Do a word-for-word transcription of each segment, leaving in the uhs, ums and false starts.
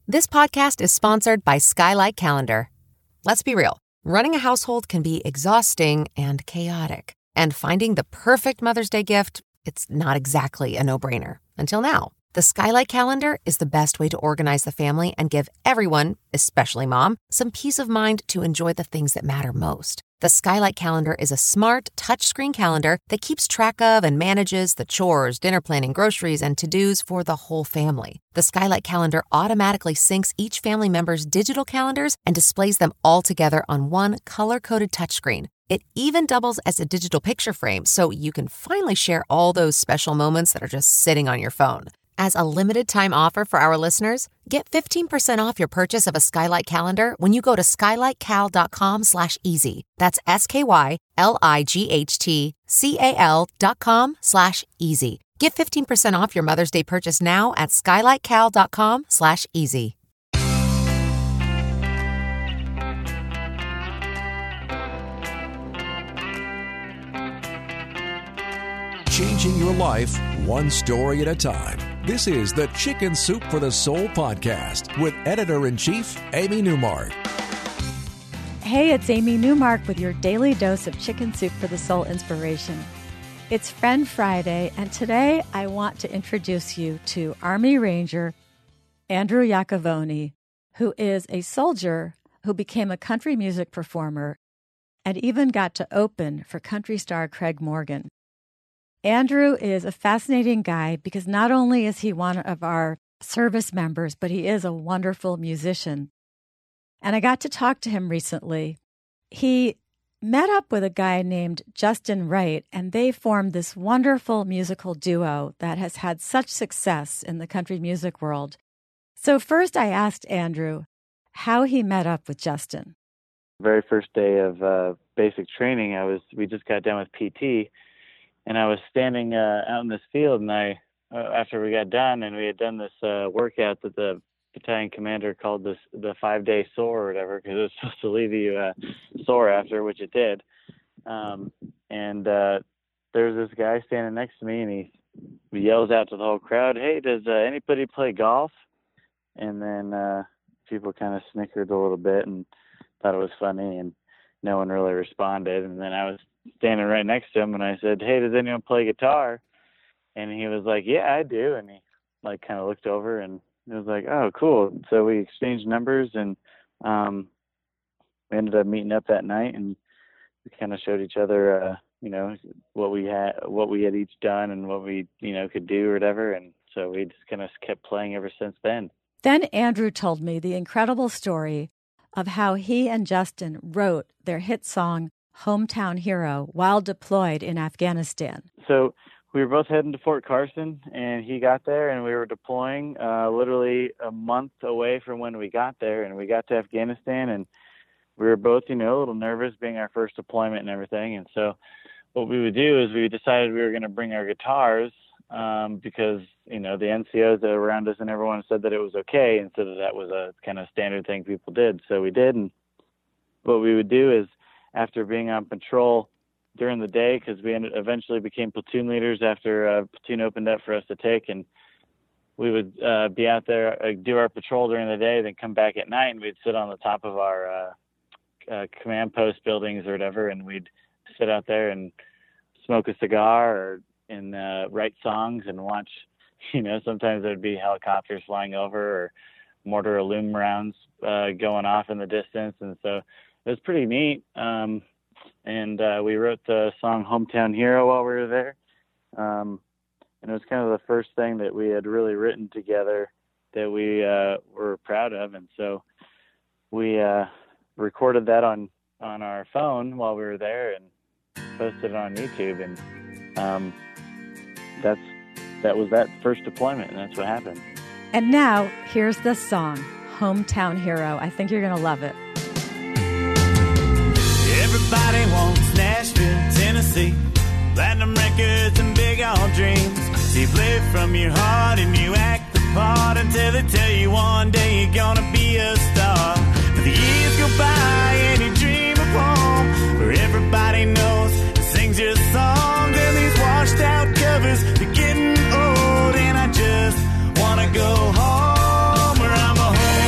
This podcast is sponsored by Skylight Calendar. Let's be real. Running a household can be exhausting and chaotic. And finding the perfect Mother's Day gift, it's not exactly a no-brainer. Until now. The Skylight Calendar is the best way to organize the family and give everyone, especially mom, some peace of mind to enjoy the things that matter most. The Skylight Calendar is a smart, touchscreen calendar that keeps track of and manages the chores, dinner planning, groceries, and to-dos for the whole family. The Skylight Calendar automatically syncs each family member's digital calendars and displays them all together on one color-coded touchscreen. It even doubles as a digital picture frame, so you can finally share all those special moments that are just sitting on your phone. As a limited-time offer for our listeners, get fifteen percent off your purchase of a Skylight Calendar when you go to skylightcal.com slash easy. That's S-K-Y-L-I-G-H-T-C-A-L dot com slash easy. Get fifteen percent off your Mother's Day purchase now at skylightcal.com slash easy. Changing your life one story at a time. This is the Chicken Soup for the Soul podcast with editor-in-chief Amy Newmark. Hey, it's Amy Newmark with your daily dose of Chicken Soup for the Soul inspiration. It's Friend Friday, and today I want to introduce you to Army Ranger Andrew Iacovone, who is a soldier who became a country music performer and even got to open for country star Craig Morgan. Andrew is a fascinating guy because not only is he one of our service members, but he is a wonderful musician. And I got to talk to him recently. He met up with a guy named Justin Wright, and they formed this wonderful musical duo that has had such success in the country music world. So first I asked Andrew how he met up with Justin. Very first day of uh, basic training, I was we just got done with P T. And I was standing uh, out in this field, and I, uh, after we got done, and we had done this uh, workout that the battalion commander called this the five-day soar or whatever, because it was supposed to leave you uh, sore after, which it did. Um, and uh, there was this guy standing next to me, and he, he yells out to the whole crowd, "Hey, does uh, anybody play golf?" And then uh, people kind of snickered a little bit and thought it was funny, and no one really responded. And then I was standing right next to him, and I said, "Hey, does anyone play guitar?" And he was like, "Yeah, I do." And he like kind of looked over, and it was like, "Oh, cool." So we exchanged numbers, and um, we ended up meeting up that night, and we kind of showed each other, uh, you know, what we had, what we had each done, and what we, you know, could do or whatever. And so we just kind of kept playing ever since then. Then Andrew told me the incredible story of how he and Justin wrote their hit song, Hometown Hero, while deployed in Afghanistan. So we were both heading to Fort Carson, and he got there, and we were deploying uh, literally a month away from when we got there, and we got to Afghanistan, and we were both, you know, a little nervous being our first deployment and everything. And so what we would do is we decided we were going to bring our guitars um, because, you know, the N C Os that were around us and everyone said that it was okay, and so that that was a kind of standard thing people did. So we did, and what we would do is, after being on patrol during the day, because we ended, eventually became platoon leaders after a platoon opened up for us to take, and we would uh, be out there, uh, do our patrol during the day, then come back at night, and we'd sit on the top of our uh, uh, command post buildings or whatever, and we'd sit out there and smoke a cigar or and uh, write songs and watch, you know, sometimes there'd be helicopters flying over or mortar aluminum rounds uh, going off in the distance, and so it was pretty neat. Um, and uh, we wrote the song Hometown Hero while we were there. Um, and it was kind of the first thing that we had really written together that we uh, were proud of. And so we uh, recorded that on, on our phone while we were there and posted it on YouTube. And um, that's that was that first deployment, and that's what happened. And now, here's the song, Hometown Hero. I think you're going to love it. Everybody wants Nashville, Tennessee, platinum records and big old dreams. So you play from your heart and you act the part until they tell you one day you're gonna be a star. But the years go by and you dream of home, where everybody knows and sings your songs. And these washed out covers, they're getting old, and I just wanna go home, where I'm a home.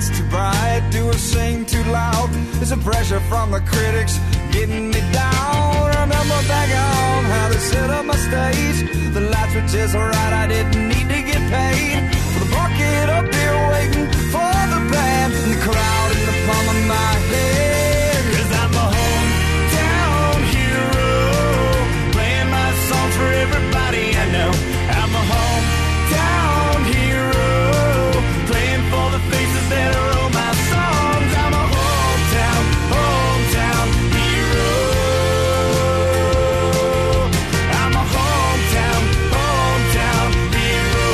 lights too bright? Do I sing too loud? Is the pressure from the critics getting me down? Remember back on how they set up my stage. The lights were just right, I didn't need to get paid. With a bucket up there waiting for the band, and the crowd in the palm of my head. Cause I'm a hometown hero, playing my songs for everybody I know. I'm a hometown hero, playing for the faces that wrote my songs. I'm a hometown, hometown hero. I'm a hometown, hometown hero.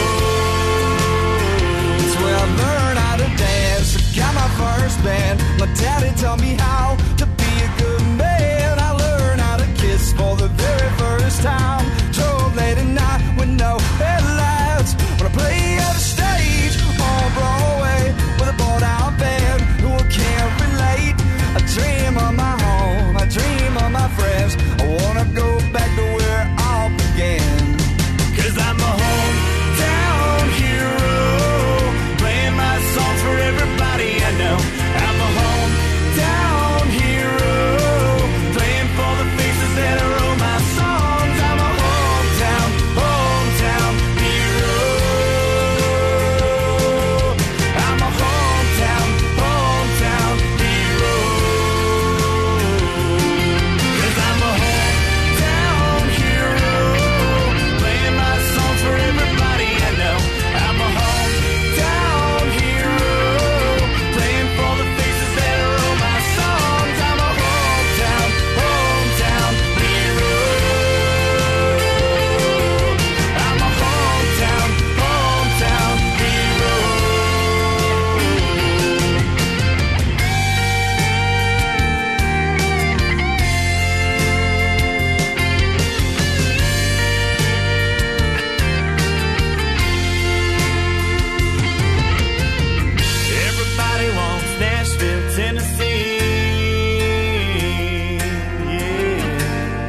It's where I learned how to dance. I got my first band. My daddy taught me how to be a good man. I learned how to kiss for the very first time. Drove late at night with no headlights. When I play on the stage on Broadway with a bought-out band who can't relate. I dream of my home, I dream of my friends. I wanna go back to where it all began. Cause I'm a hometown hero, playing my songs for everybody I know. I'm a hometown hero, playing for the faces that wrote my songs. I'm a hometown, hometown hero. I'm a hometown, hometown hero. Cause I'm a hometown hero, playing my songs for everybody I know. I'm a hometown hero, playing for the faces that wrote my songs. I'm a hometown, hometown hero. I'm a hometown, hometown hero. Everybody wants Nashville, Tennessee. Yeah.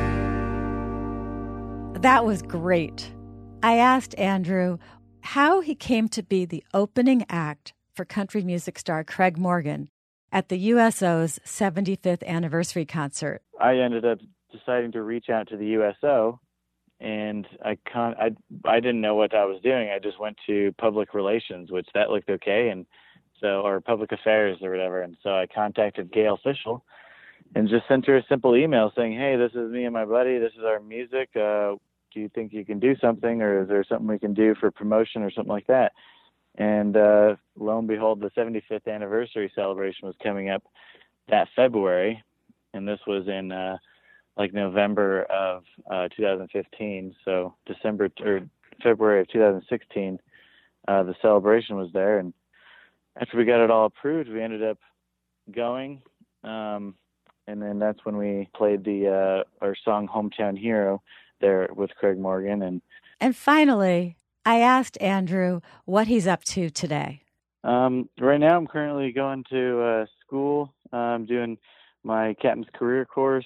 That was great. I asked Andrew how he came to be the opening act for country music star Craig Morgan at the U S O's seventy-fifth anniversary concert. I ended up deciding to reach out to the U S O, and I con- I I didn't know what I was doing. I just went to public relations, which that looked okay, and so or public affairs or whatever. And so I contacted Gail Fishel and just sent her a simple email saying, "Hey, this is me and my buddy. This is our music. Uh, do you think you can do something, or is there something we can do for promotion or something like that?" And uh, lo and behold, the seventy-fifth anniversary celebration was coming up that February, and this was in uh, like November of uh, two thousand fifteen. So December or February of two thousand sixteen, uh, the celebration was there, and after we got it all approved, we ended up going, um, and then that's when we played the uh, our song "Hometown Hero" there with Craig Morgan. And And finally, I asked Andrew what he's up to today. Um, right now, I'm currently going to uh, school. I'm doing my captain's career course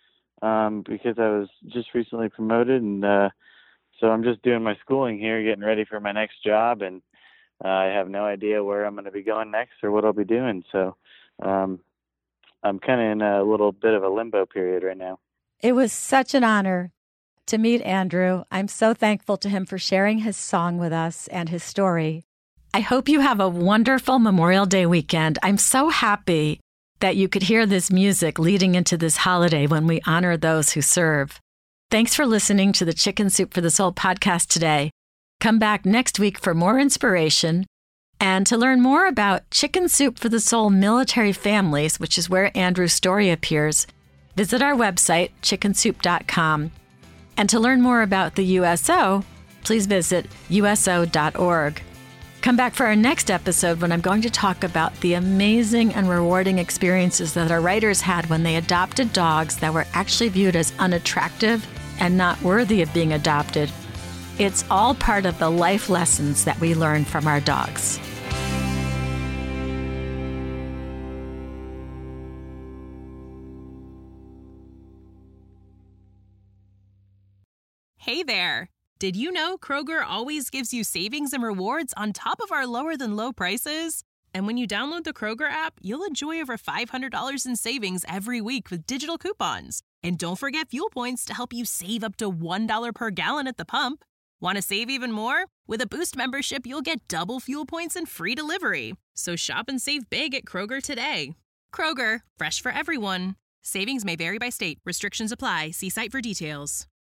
um, because I was just recently promoted, and uh, so I'm just doing my schooling here, getting ready for my next job, and uh, I have no idea where I'm going to be going next or what I'll be doing. So um, I'm kind of in a little bit of a limbo period right now. It was such an honor to meet Andrew. I'm so thankful to him for sharing his song with us and his story. I hope you have a wonderful Memorial Day weekend. I'm so happy that you could hear this music leading into this holiday when we honor those who serve. Thanks for listening to the Chicken Soup for the Soul podcast today. Come back next week for more inspiration and to learn more about Chicken Soup for the Soul military families, which is where Andrew's story appears. Visit our website, chicken soup dot com. And to learn more about the U S O, please visit U S O dot org. Come back for our next episode when I'm going to talk about the amazing and rewarding experiences that our writers had when they adopted dogs that were actually viewed as unattractive and not worthy of being adopted. It's all part of the life lessons that we learn from our dogs. Hey there! Did you know Kroger always gives you savings and rewards on top of our lower-than-low prices? And when you download the Kroger app, you'll enjoy over five hundred dollars in savings every week with digital coupons. And don't forget fuel points to help you save up to one dollar per gallon at the pump. Want to save even more? With a Boost membership, you'll get double fuel points and free delivery. So shop and save big at Kroger today. Kroger, fresh for everyone. Savings may vary by state. Restrictions apply. See site for details.